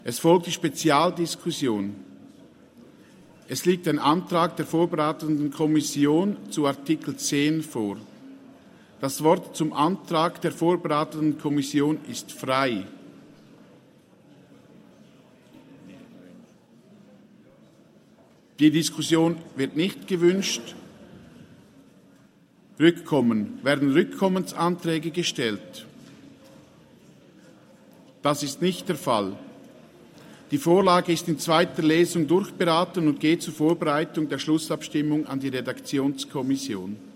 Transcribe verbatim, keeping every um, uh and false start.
Es folgt die Spezialdiskussion. Es liegt ein Antrag der vorbereitenden Kommission zu Artikel zehn vor. Das Wort zum Antrag der vorbereitenden Kommission ist frei. Die Diskussion wird nicht gewünscht. Rückkommen. Werden Rückkommensanträge gestellt? Das ist nicht der Fall. Die Vorlage ist in zweiter Lesung durchberaten und geht zur Vorbereitung der Schlussabstimmung an die Redaktionskommission.